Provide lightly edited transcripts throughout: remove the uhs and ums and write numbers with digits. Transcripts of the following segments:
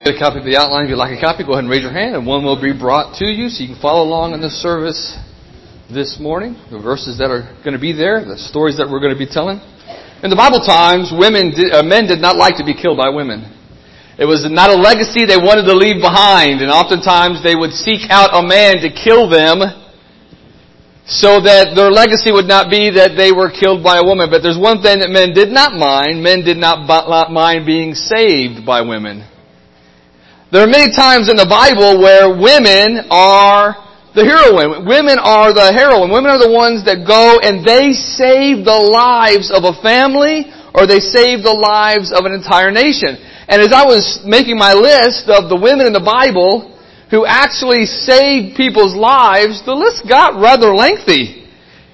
A copy of the outline. If you'd like a copy, go ahead and raise your hand, and one will be brought to you so you can follow along in the service this morning. The verses that are going to be there, the stories that we're going to be telling. In the Bible times, men did not like to be killed by women. It was not a legacy they wanted to leave behind, and oftentimes they would seek out a man to kill them so that their legacy would not be that they were killed by a woman. But there's one thing that men did not mind. Men did not mind being saved by women. There are many times in the Bible where women are the heroine. Women are the heroine. Women are the ones that go and they save the lives of a family, or they save the lives of an entire nation. And as I was making my list of the women in the Bible who actually saved people's lives, the list got rather lengthy.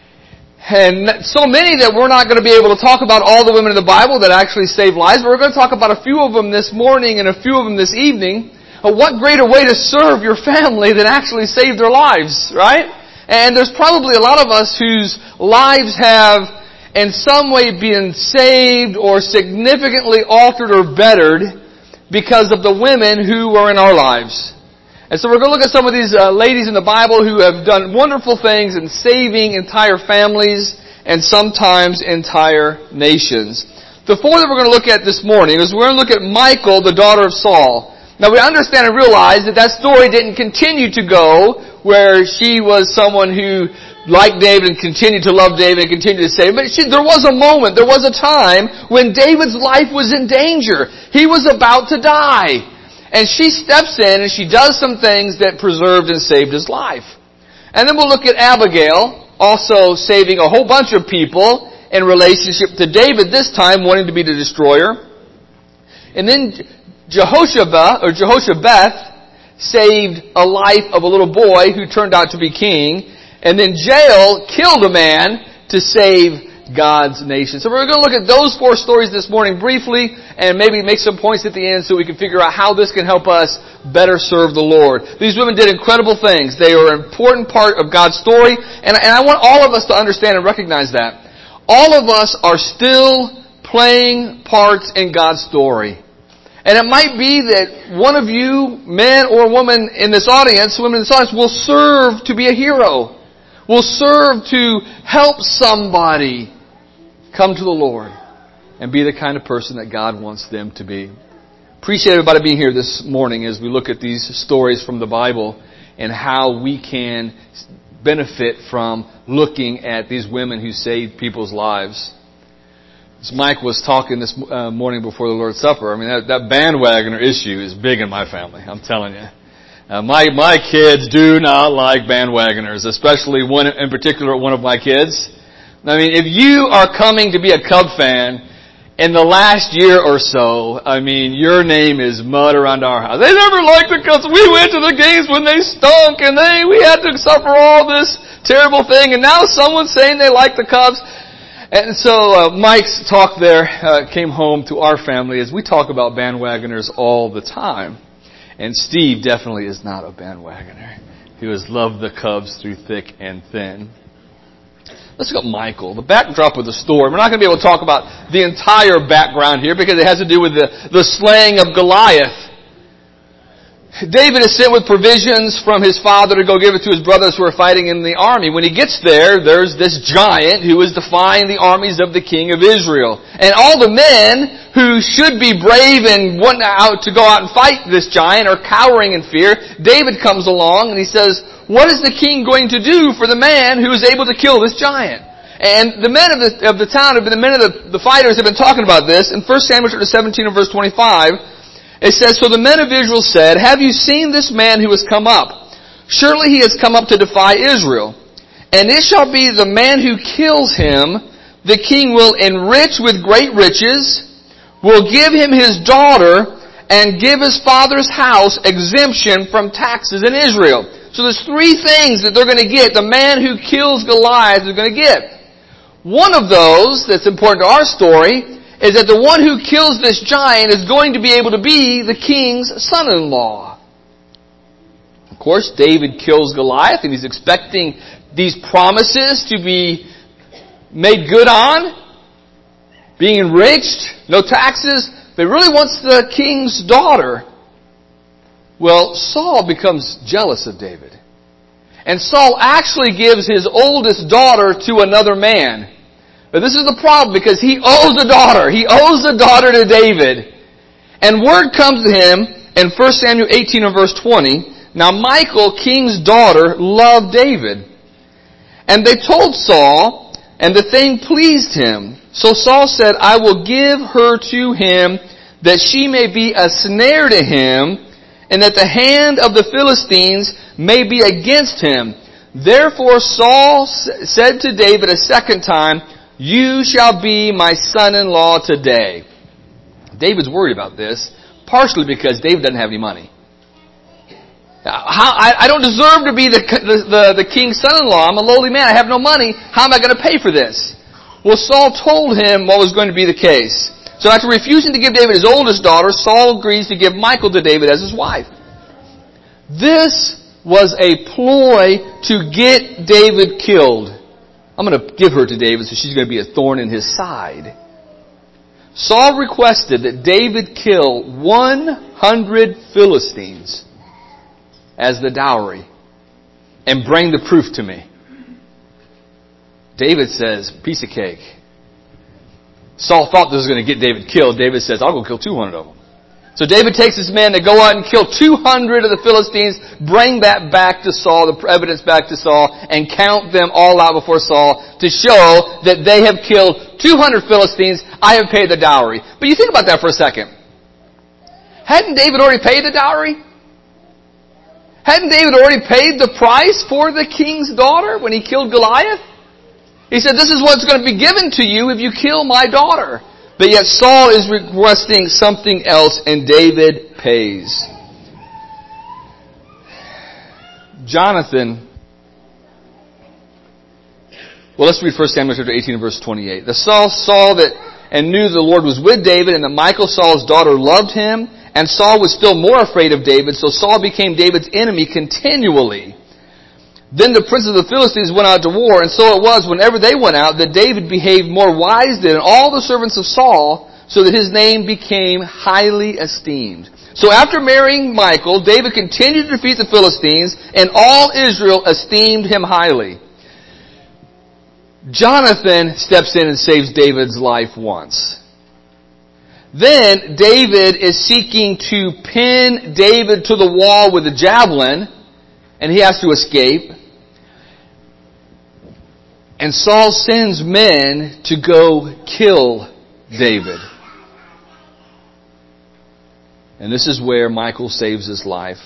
And so many that we're not going to be able to talk about all the women in the Bible that actually saved lives, but we're going to talk about a few of them this morning and a few of them this evening. What greater way to serve your family than actually save their lives, right? And there's probably a lot of us whose lives have in some way been saved or significantly altered or bettered because of the women who were in our lives. And so we're going to look at some of these ladies in the Bible who have done wonderful things in saving entire families and sometimes entire nations. The four that we're going to look at this morning is we're going to look at Michal, the daughter of Saul. Now we understand and realize that story didn't continue to go where she was someone who liked David and continued to love David and continued to save him. But there was a moment, there was a time when David's life was in danger. He was about to die. And she steps in and she does some things that preserved and saved his life. And then we'll look at Abigail, also saving a whole bunch of people in relationship to David, this time wanting to be the destroyer. And then Jehoshabeth saved a life of a little boy who turned out to be king. And then Jael killed a man to save God's nation. So we're going to look at those four stories this morning briefly and maybe make some points at the end so we can figure out how this can help us better serve the Lord. These women did incredible things. They are an important part of God's story. And I want all of us to understand and recognize that. All of us are still playing parts in God's story. And it might be that one of you, man or woman in this audience, women in this audience, will serve to be a hero. Will serve to help somebody come to the Lord and be the kind of person that God wants them to be. Appreciate everybody being here this morning as we look at these stories from the Bible and how we can benefit from looking at these women who saved people's lives. As Mike was talking this morning before the Lord's Supper, I mean, that bandwagoner issue is big in my family, I'm telling you. My kids do not like bandwagoners, especially one in particular, one of my kids. I mean, if you are coming to be a Cub fan in the last year or so, I mean, your name is mud around our house. They never liked the Cubs. We went to the games when they stunk, and we had to suffer all this terrible thing, and now someone's saying they like the Cubs. And so Mike's talk there came home to our family as we talk about bandwagoners all the time. And Steve definitely is not a bandwagoner. He has loved the Cubs through thick and thin. Let's look at Michal, the backdrop of the story. We're not going to be able to talk about the entire background here because it has to do with the slaying of Goliath. David is sent with provisions from his father to go give it to his brothers who are fighting in the army. When he gets there, there's this giant who is defying the armies of the king of Israel. And all the men who should be brave and want to go out and fight this giant are cowering in fear. David comes along and he says, what is the king going to do for the man who is able to kill this giant? And the men of the town, the men of the fighters have been talking about this. In 1 Samuel chapter 17 and verse 25, it says, so the men of Israel said, have you seen this man who has come up? Surely he has come up to defy Israel. And it shall be the man who kills him, the king will enrich with great riches, will give him his daughter, and give his father's house exemption from taxes in Israel. So there's three things that they're going to get. The man who kills Goliath is going to get. One of those that's important to our story is that the one who kills this giant is going to be able to be the king's son-in-law. Of course, David kills Goliath, and he's expecting these promises to be made good on, being enriched, no taxes, but he really wants the king's daughter. Well, Saul becomes jealous of David. And Saul actually gives his oldest daughter to another man. But this is the problem because he owes a daughter. He owes a daughter to David. And word comes to him in 1 Samuel 18 and verse 20. Now Michal, king's daughter, loved David. And they told Saul, and the thing pleased him. So Saul said, I will give her to him that she may be a snare to him, and that the hand of the Philistines may be against him. Therefore Saul said to David a second time, you shall be my son-in-law today. David's worried about this, partially because David doesn't have any money. I don't deserve to be the king's son-in-law. I'm a lowly man. I have no money. How am I going to pay for this? Well, Saul told him what was going to be the case. So after refusing to give David his oldest daughter, Saul agrees to give Michal to David as his wife. This was a ploy to get David killed. I'm going to give her to David so she's going to be a thorn in his side. Saul requested that David kill 100 Philistines as the dowry and bring the proof to me. David says, piece of cake. Saul thought this was going to get David killed. David says, I'll go kill 200 of them. So David takes his men to go out and kill 200 of the Philistines, bring that back to Saul, the evidence back to Saul, and count them all out before Saul to show that they have killed 200 Philistines. I have paid the dowry. But you think about that for a second. Hadn't David already paid the dowry? Hadn't David already paid the price for the king's daughter when he killed Goliath? He said, this is what's going to be given to you if you kill my daughter. But yet Saul is requesting something else, and David pays. Jonathan. Well, let's read 1 Samuel chapter 18 and verse 28. The Saul saw that and knew the Lord was with David, and that Michal, Saul's daughter, loved him. And Saul was still more afraid of David, so Saul became David's enemy continually. Then the princes of the Philistines went out to war, and so it was whenever they went out that David behaved more wisely than all the servants of Saul, so that his name became highly esteemed. So after marrying Michal, David continued to defeat the Philistines, and all Israel esteemed him highly. Jonathan steps in and saves David's life once. Then David is seeking to pin David to the wall with a javelin, and he has to escape. And Saul sends men to go kill David. And this is where Michal saves his life.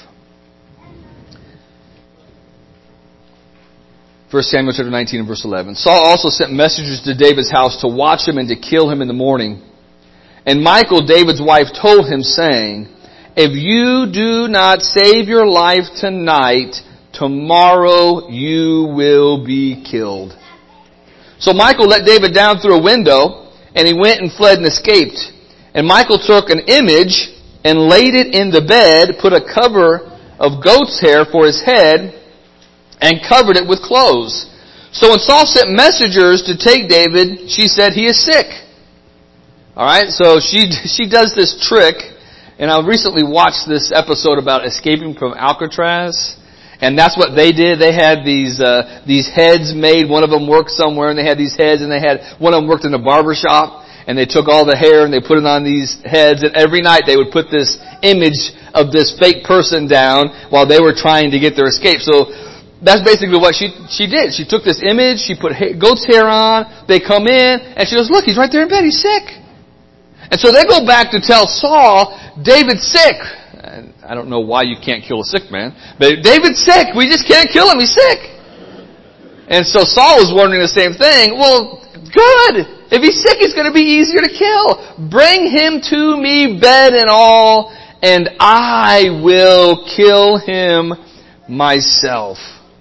1 Samuel chapter 19 and verse 11. Saul also sent messengers to David's house to watch him and to kill him in the morning. And Michal, David's wife, told him, saying, if you do not save your life tonight, tomorrow you will be killed. So Michal let David down through a window, and he went and fled and escaped. And Michal took an image and laid it in the bed, put a cover of goat's hair for his head, and covered it with clothes. So when Saul sent messengers to take David, she said, he is sick. Alright, so she does this trick, and I recently watched this episode about escaping from Alcatraz. And that's what they did. They had these heads made. One of them worked somewhere, and they had these heads, and one of them worked in a barber shop, and they took all the hair and they put it on these heads, and every night they would put this image of this fake person down while they were trying to get their escape. So that's basically what she did. She took this image, she put goat's hair on, they come in, and she goes, look, he's right there in bed, he's sick. And so they go back to tell Saul, David's sick. I don't know why you can't kill a sick man, but David's sick. We just can't kill him. He's sick. And so Saul was wondering the same thing. Well, good. If he's sick, he's going to be easier to kill. Bring him to me, bed and all, and I will kill him myself.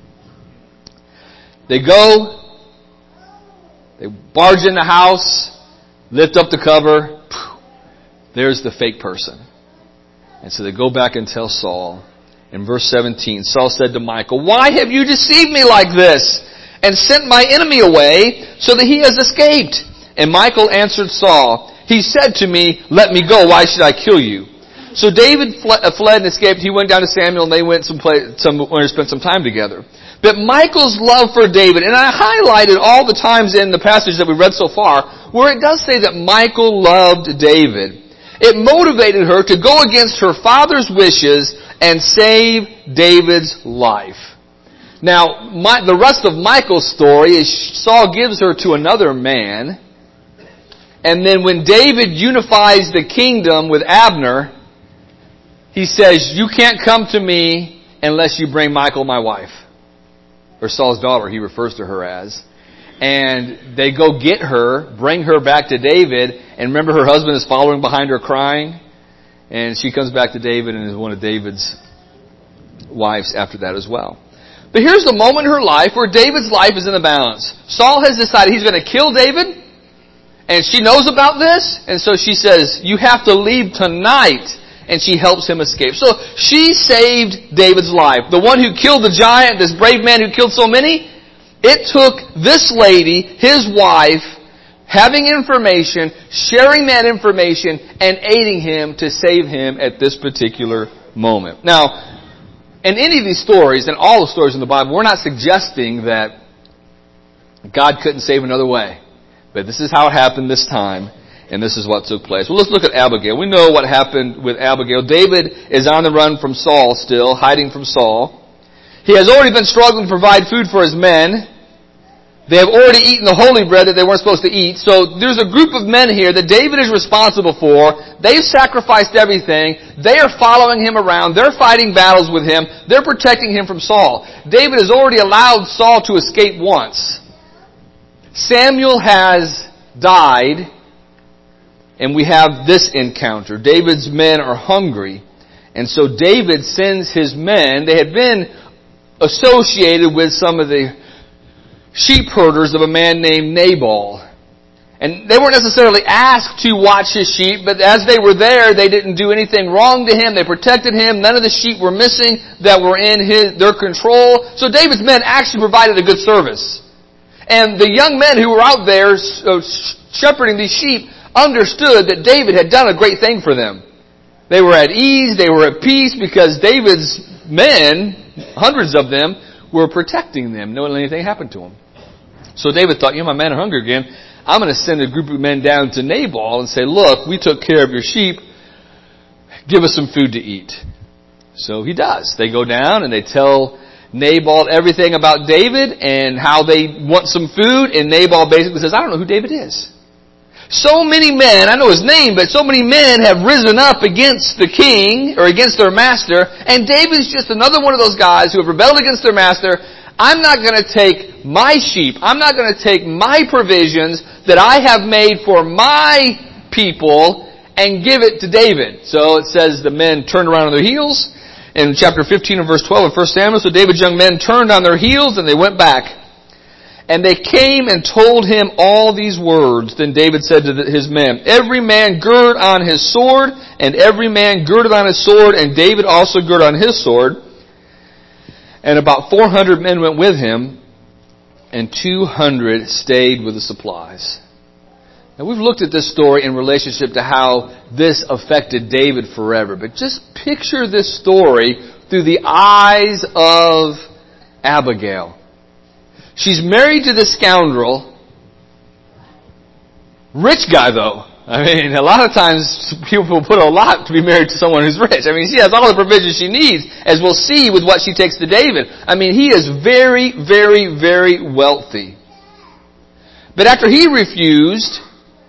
They go. They barge in the house, lift up the cover. There's the fake person. And so they go back and tell Saul. In verse 17, Saul said to Michal, why have you deceived me like this and sent my enemy away so that he has escaped? And Michal answered Saul, he said to me, let me go, why should I kill you? So David fled and escaped. He went down to Samuel, and they went somewhere to spend some time together. But Michal's love for David, and I highlighted all the times in the passage that we read so far, where it does say that Michal loved David. It motivated her to go against her father's wishes and save David's life. Now, the rest of Michal's story is Saul gives her to another man, and then when David unifies the kingdom with Abner, he says, you can't come to me unless you bring Michal, my wife. Or Saul's daughter, he refers to her as. And they go get her, bring her back to David, and remember her husband is following behind her crying? And she comes back to David and is one of David's wives after that as well. But here's the moment in her life where David's life is in the balance. Saul has decided he's going to kill David, and she knows about this, and so she says, you have to leave tonight. And she helps him escape. So she saved David's life. The one who killed the giant, this brave man who killed so many, it took this lady, his wife, having information, sharing that information, and aiding him to save him at this particular moment. Now, in any of these stories, and all the stories in the Bible, we're not suggesting that God couldn't save another way. But this is how it happened this time. And this is what took place. Well, let's look at Abigail. We know what happened with Abigail. David is on the run from Saul still, hiding from Saul. He has already been struggling to provide food for his men. They have already eaten the holy bread that they weren't supposed to eat. So there's a group of men here that David is responsible for. They've sacrificed everything. They are following him around. They're fighting battles with him. They're protecting him from Saul. David has already allowed Saul to escape once. Samuel has died. And we have this encounter. David's men are hungry. And so David sends his men. They had been associated with some of the sheep herders of a man named Nabal. And they weren't necessarily asked to watch his sheep, but as they were there, they didn't do anything wrong to him. They protected him. None of the sheep were missing that were in their control. So David's men actually provided a good service. And the young men who were out there shepherding these sheep understood that David had done a great thing for them. They were at ease, they were at peace, because David's men, hundreds of them, were protecting them. No one let anything happen to them. So David thought, my men are hungry again. I'm going to send a group of men down to Nabal and say, look, we took care of your sheep. Give us some food to eat. So he does. They go down and they tell Nabal everything about David and how they want some food. And Nabal basically says, I don't know who David is. So many men, I know his name, but so many men have risen up against the king or against their master, and David's just another one of those guys who have rebelled against their master. I'm not going to take my sheep, I'm not going to take my provisions that I have made for my people and give it to David. So it says the men turned around on their heels in chapter 15 and verse 12 of 1 Samuel. So David's young men turned on their heels and they went back. And they came and told him all these words. Then David said to his men, every man gird on his sword, and every man girded on his sword, and David also girded on his sword. And about 400 men went with him, and 200 stayed with the supplies. Now we've looked at this story in relationship to how this affected David forever. But just picture this story through the eyes of Abigail. She's married to this scoundrel. Rich guy, though. I mean, a lot of times people put a lot to be married to someone who's rich. I mean, she has all the provisions she needs, as we'll see with what she takes to David. I mean, he is very, very, very wealthy. But after he refused,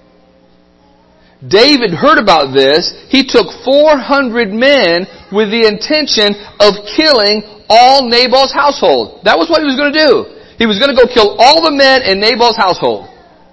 David heard about this. He took 400 men with the intention of killing all Nabal's household. That was what he was going to do. He was going to go kill all the men in Nabal's household.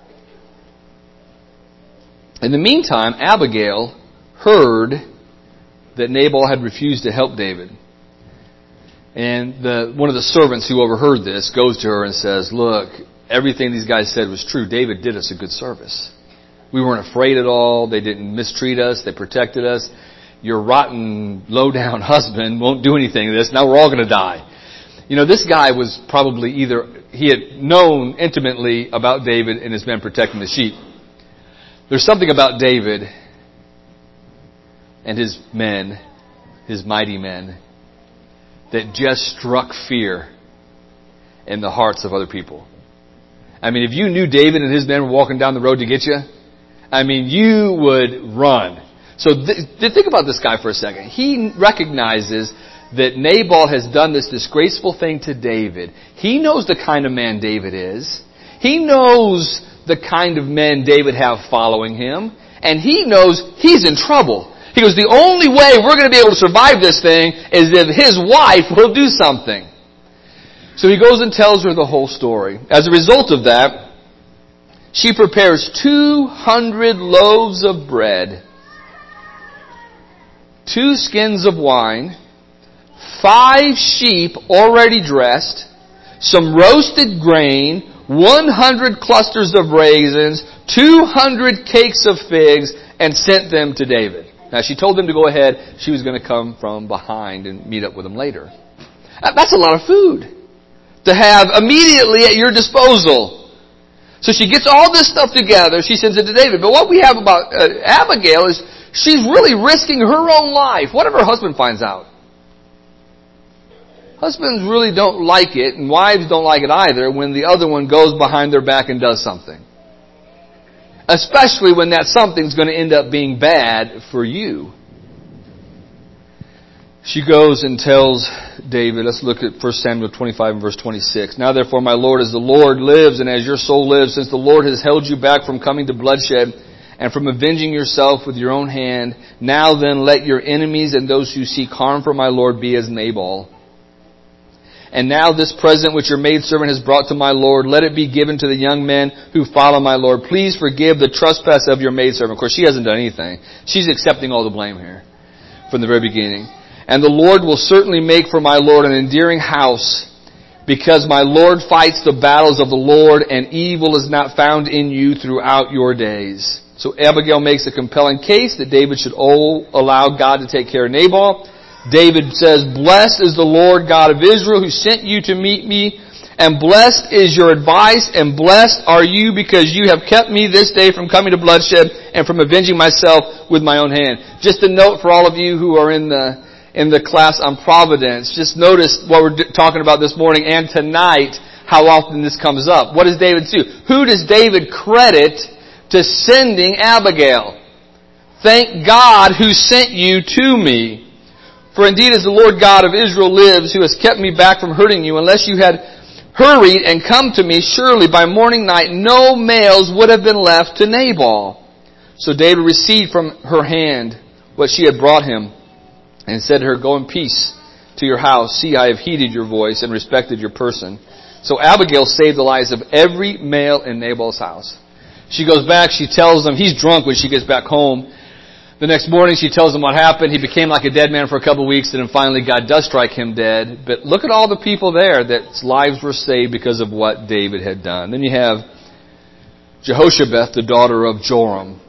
In the meantime, Abigail heard that Nabal had refused to help David. And one of the servants who overheard this goes to her and says, look, everything these guys said was true. David did us a good service. We weren't afraid at all. They didn't mistreat us. They protected us. Your rotten, low-down husband won't do anything to this. Now we're all going to die. This guy was probably he had known intimately about David and his men protecting the sheep. There's something about David and his men, his mighty men, that just struck fear in the hearts of other people. I mean, if you knew David and his men were walking down the road to get you, I mean, you would run. So think about this guy for a second. He recognizes that Nabal has done this disgraceful thing to David. He knows the kind of man David is. He knows the kind of men David have following him. And he knows he's in trouble. He goes, the only way we're going to be able to survive this thing is if his wife will do something. So he goes and tells her the whole story. As a result of that, she prepares 200 loaves of bread, 2 skins of wine, 5 sheep already dressed, some roasted grain, 100 clusters of raisins, 200 cakes of figs, and sent them to David. Now, she told them to go ahead. She was going to come from behind and meet up with them later. That's a lot of food to have immediately at your disposal. So she gets all this stuff together. She sends it to David. But what we have about Abigail is she's really risking her own life. What if her husband finds out? Husbands really don't like it, and wives don't like it either, when the other one goes behind their back and does something. Especially when that something's going to end up being bad for you. She goes and tells David, let's look at 1 Samuel 25 and verse 26. Now therefore, my Lord, as the Lord lives and as your soul lives, since the Lord has held you back from coming to bloodshed and from avenging yourself with your own hand, now then let your enemies and those who seek harm for my Lord be as Nabal. And now this present which your maidservant has brought to my Lord, let it be given to the young men who follow my Lord. Please forgive the trespass of your maidservant. Of course, she hasn't done anything. She's accepting all the blame here from the very beginning. And the Lord will certainly make for my Lord an endearing house, because my Lord fights the battles of the Lord, and evil is not found in you throughout your days. So Abigail makes a compelling case that David should allow God to take care of Nabal. David says, blessed is the Lord God of Israel who sent you to meet me, and blessed is your advice, and blessed are you because you have kept me this day from coming to bloodshed and from avenging myself with my own hand. Just a note for all of you who are in the class on providence, just notice what we're talking about this morning and tonight, how often this comes up. What does David do? Who does David credit to sending Abigail? Thank God who sent you to me. For indeed, as the Lord God of Israel lives, who has kept me back from hurting you, unless you had hurried and come to me, surely by morning night no males would have been left to Nabal. So David received from her hand what she had brought him, and said to her, go in peace to your house. See, I have heeded your voice and respected your person. So Abigail saved the lives of every male in Nabal's house. She goes back, she tells him, he's drunk when she gets back home. The next morning she tells him what happened. He became like a dead man for a couple of weeks, and then finally God does strike him dead. But look at all the people there that lives were saved because of what David had done. Then you have Jehoshaphat, the daughter of Joram.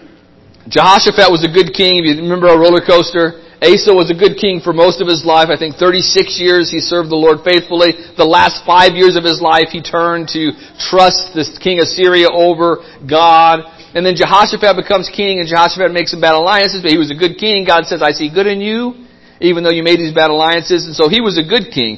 Jehoshaphat was a good king. If you remember a roller coaster, Asa was a good king for most of his life. I think 36 years he served the Lord faithfully. The last 5 years of his life he turned to trust this king of Syria over God. And then Jehoshaphat becomes king, and Jehoshaphat makes some bad alliances, but he was a good king. God says, I see good in you, even though you made these bad alliances. And so he was a good king.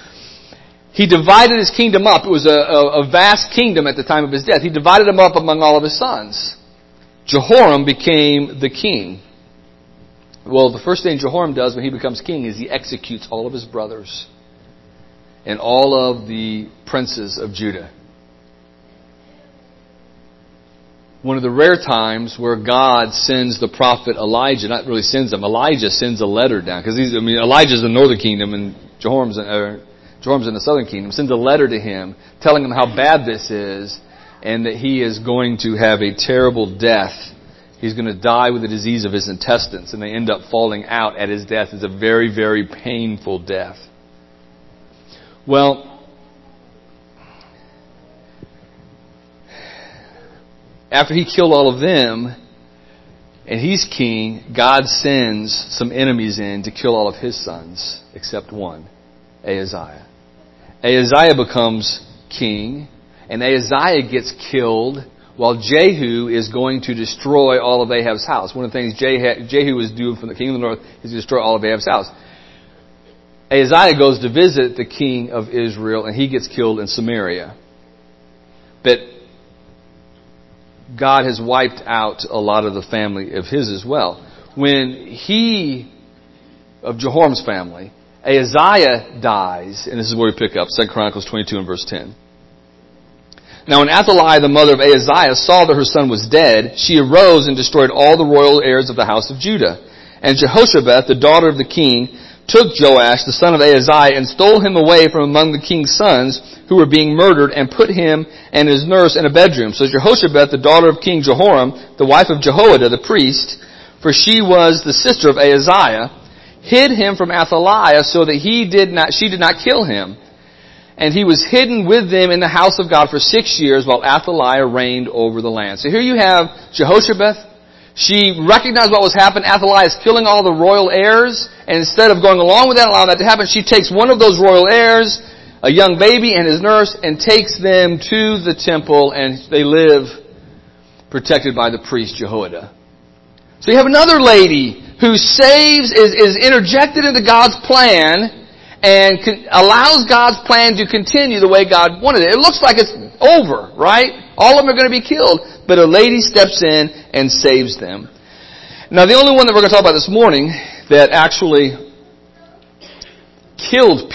He divided his kingdom up. It was a vast kingdom at the time of his death. He divided them up among all of his sons. Jehoram became the king. Well, the first thing Jehoram does when he becomes king is he executes all of his brothers and all of the princes of Judah. One of the rare times where God sends the prophet Elijah, not really sends him, Elijah sends a letter down, because Elijah's in the northern kingdom and Jehoram's in the southern kingdom, sends a letter to him telling him how bad this is and that he is going to have a terrible death. He's going to die with a disease of his intestines, and they end up falling out at his death. It's a very, very painful death. Well, after he killed all of them, and he's king, God sends some enemies in to kill all of his sons, except one, Ahaziah. Ahaziah becomes king, and Ahaziah gets killed while Jehu is going to destroy all of Ahab's house. One of the things Jehu is doing from the king of the north is to destroy all of Ahab's house. Ahaziah goes to visit the king of Israel, and he gets killed in Samaria. But God has wiped out a lot of the family of his as well. When of Jehoram's family, Ahaziah dies, and this is where we pick up, 2 Chronicles 22 and verse 10. Now when Athaliah, the mother of Ahaziah, saw that her son was dead, she arose and destroyed all the royal heirs of the house of Judah. And Jehoshabeth, the daughter of the king, took Joash, the son of Ahaziah, and stole him away from among the king's sons who were being murdered, and put him and his nurse in a bedroom. So Jehoshabeth, the daughter of King Jehoram, the wife of Jehoiada the priest, for she was the sister of Ahaziah, hid him from Athaliah so that she did not kill him. And he was hidden with them in the house of God for 6 years while Athaliah reigned over the land. So here you have Jehoshabeth. She recognized what was happening. Athaliah is killing all the royal heirs. And instead of going along with that and allowing that to happen, she takes one of those royal heirs, a young baby and his nurse, and takes them to the temple, and they live protected by the priest Jehoiada. So you have another lady who is interjected into God's plan and allows God's plan to continue the way God wanted it. It looks like it's over, right? All of them are going to be killed, but a lady steps in and saves them. Now, the only one that we're going to talk about this morning that actually killed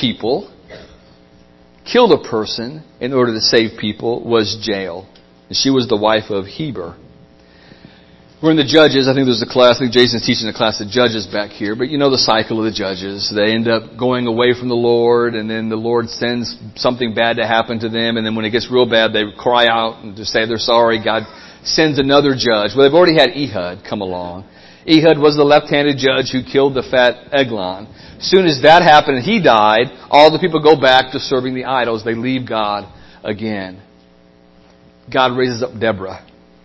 a person in order to save people was Jael. And she was the wife of Heber. We're in the Judges. I think there's a class. I think Jason's teaching a class of Judges back here. But you know the cycle of the Judges. They end up going away from the Lord, and then the Lord sends something bad to happen to them. And then when it gets real bad, they cry out and just say they're sorry. God sends another judge. Well, they've already had Ehud come along. Ehud was the left-handed judge who killed the fat Eglon. As soon as that happened and he died, all the people go back to serving the idols. They leave God again. God raises up Deborah.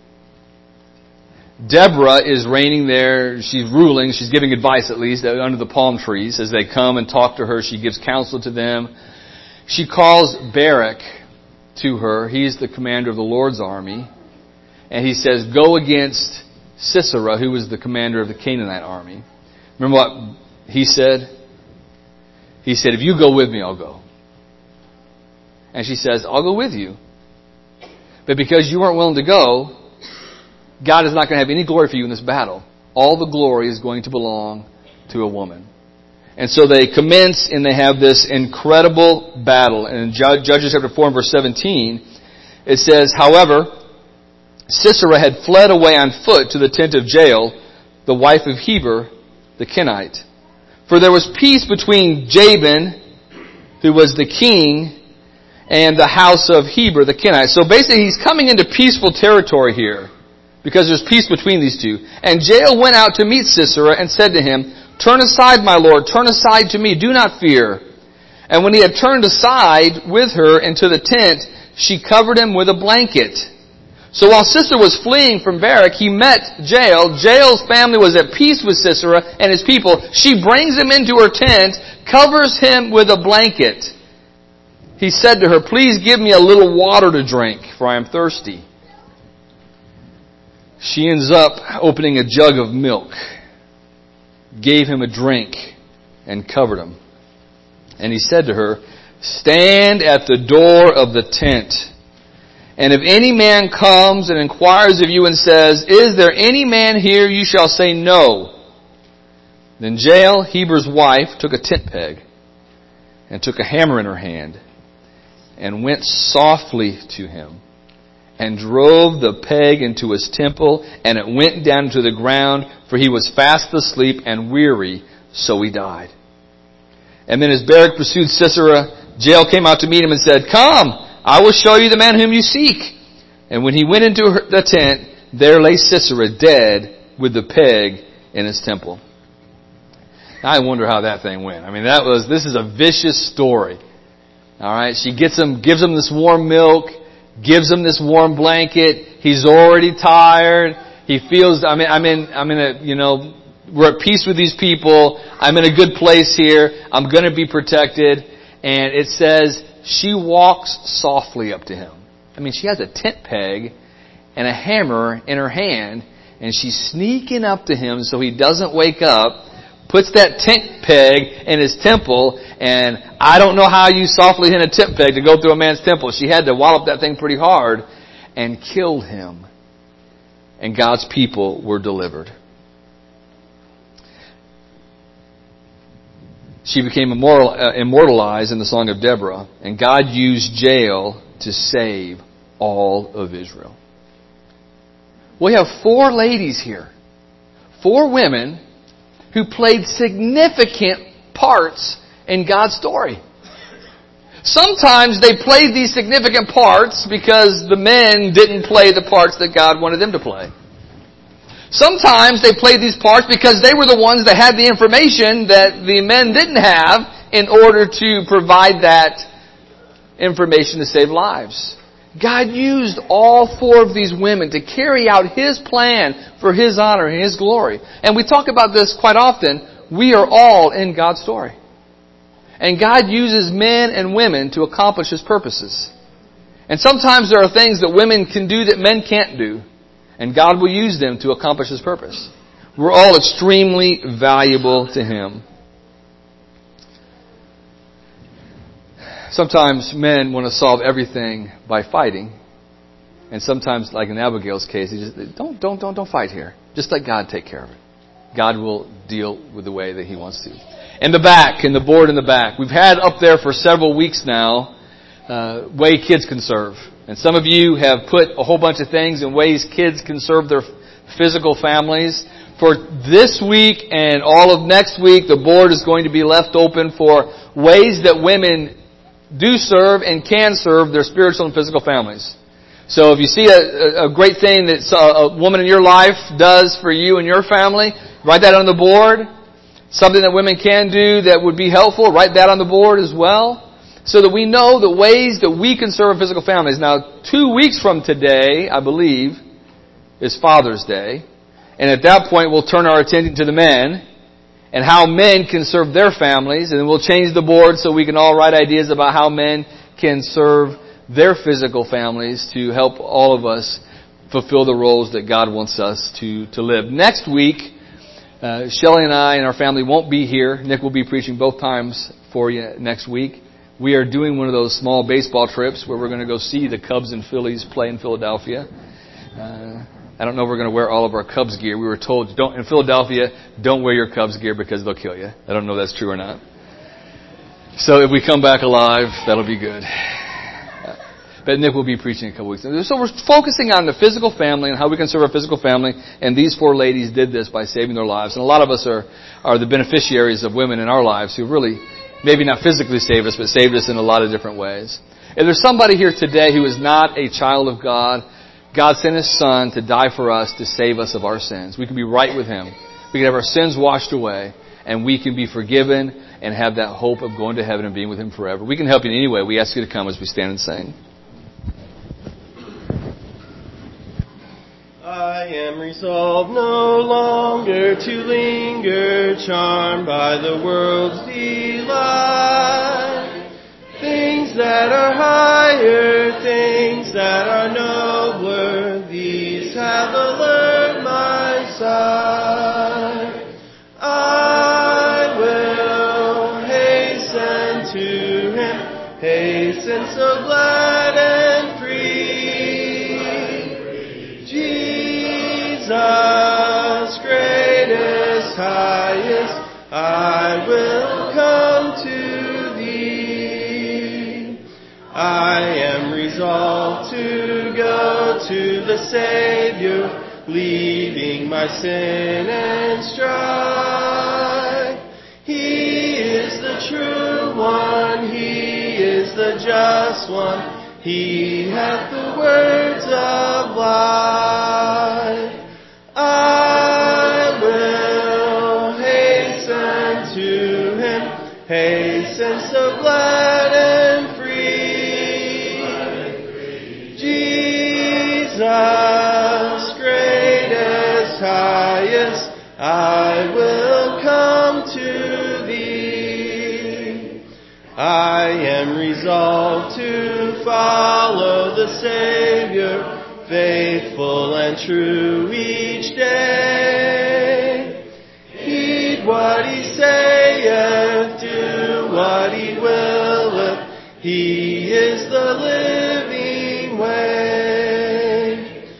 Deborah is reigning there. She's ruling. She's giving advice, at least, under the palm trees. As they come and talk to her, she gives counsel to them. She calls Barak to her. He's the commander of the Lord's army. And he says, go against Sisera, who was the commander of the Canaanite army. Remember what he said? He said, if you go with me, I'll go. And she says, I'll go with you. But because you weren't willing to go, God is not going to have any glory for you in this battle. All the glory is going to belong to a woman. And so they commence and they have this incredible battle. And in Judges chapter 4 and verse 17, it says, however, Sisera had fled away on foot to the tent of Jael, the wife of Heber, the Kenite. For there was peace between Jabin, who was the king, and the house of Heber, the Kenite. So basically he's coming into peaceful territory here, because there's peace between these two. And Jael went out to meet Sisera and said to him, turn aside, my lord, turn aside to me, do not fear. And when he had turned aside with her into the tent, she covered him with a blanket. So while Sisera was fleeing from Barak, he met Jael. Jael's family was at peace with Sisera and his people. She brings him into her tent, covers him with a blanket. He said to her, please give me a little water to drink, for I am thirsty. She ends up opening a jug of milk, gave him a drink, and covered him. And he said to her, stand at the door of the tent. And if any man comes and inquires of you and says, is there any man here? You shall say no. Then Jael, Heber's wife, took a tent peg and took a hammer in her hand and went softly to him and drove the peg into his temple, and it went down to the ground, for he was fast asleep and weary, so he died. And then as Barak pursued Sisera, Jael came out to meet him and said, come, I will show you the man whom you seek. And when he went into the tent, there lay Sisera dead with the peg in his temple. I wonder how that thing went. I mean, this is a vicious story. Alright, she gives him this warm milk, gives him this warm blanket. He's already tired. He feels, we're at peace with these people. I'm in a good place here. I'm going to be protected. And it says she walks softly up to him. I mean, she has a tent peg and a hammer in her hand, and she's sneaking up to him so he doesn't wake up, puts that tent peg in his temple, and I don't know how you softly hit a tent peg to go through a man's temple. She had to wallop that thing pretty hard and killed him. And God's people were delivered. She became immortalized in the Song of Deborah, and God used Jael to save all of Israel. We have 4 ladies here, 4 women who played significant parts in God's story. Sometimes they played these significant parts because the men didn't play the parts that God wanted them to play. Sometimes they played these parts because they were the ones that had the information that the men didn't have in order to provide that information to save lives. God used all 4 of these women to carry out His plan for His honor and His glory. And we talk about this quite often. We are all in God's story. And God uses men and women to accomplish His purposes. And sometimes there are things that women can do that men can't do. And God will use them to accomplish His purpose. We're all extremely valuable to Him. Sometimes men want to solve everything by fighting. And sometimes, like in Abigail's case, they just don't fight here. Just let God take care of it. God will deal with the way that He wants to. In the back, in the board in the back, we've had up there for several weeks now, way kids can serve. And some of you have put a whole bunch of things in ways kids can serve their physical families. For this week and all of next week, the board is going to be left open for ways that women do serve and can serve their spiritual and physical families. So if you see a great thing that a woman in your life does for you and your family, write that on the board. Something that women can do that would be helpful, write that on the board as well. So that we know the ways that we can serve our physical families. Now, 2 weeks from today, I believe, is Father's Day. And at that point, we'll turn our attention to the men and how men can serve their families. And then we'll change the board so we can all write ideas about how men can serve their physical families to help all of us fulfill the roles that God wants us to live. Next week, Shelley and I and our family won't be here. Nick will be preaching both times for you next week. We are doing one of those small baseball trips where we're going to go see the Cubs and Phillies play in Philadelphia. I don't know if we're going to wear all of our Cubs gear. We were told, in Philadelphia, don't wear your Cubs gear because they'll kill you. I don't know if that's true or not. So if we come back alive, that'll be good. But Nick will be preaching in a couple weeks. So we're focusing on the physical family and how we can serve our physical family. And these 4 ladies did this by saving their lives. And a lot of us are the beneficiaries of women in our lives who really, maybe not physically saved us, but saved us in a lot of different ways. If there's somebody here today who is not a child of God, God sent His Son to die for us to save us of our sins. We can be right with Him. We can have our sins washed away. And we can be forgiven and have that hope of going to heaven and being with Him forever. We can help you in any way. We ask you to come as we stand and sing. I am resolved no longer to linger, charmed by the world's delight. Things that are higher, things that are nobler, these have allured my sight. I will hasten to Him, hasten so glad and free. Jesus, greatest, highest, I will come to Thee. I am resolved to go to the Savior, leaving my sin and strife. He is the true one, He is the just one, He hath the words of life. I will hasten to Him, hasten so glad and free. Jesus, greatest, highest, I will come to Thee. I am resolved to follow the Savior, faithful and true each day. Heed what he saith, do what he willeth, he is the living way.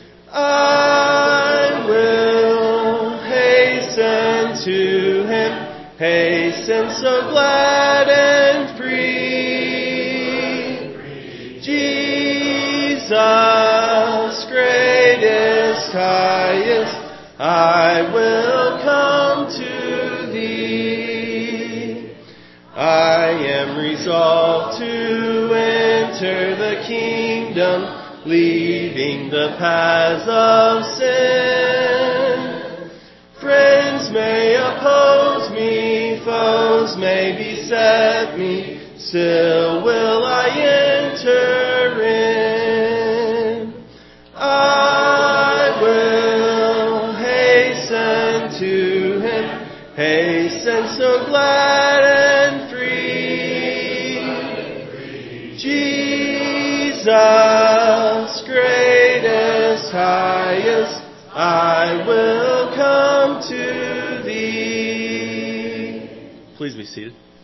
I will hasten to him, hasten so glad and free. Jesus, greatest, highest, I will come to thee. I am resolved to enter the kingdom, leaving the paths of sin. Friends may oppose me, foes may beset me, still will I enter in. I will hasten to him, hasten so glad and free. Jesus, greatest, highest, I will come to thee. Please be seated.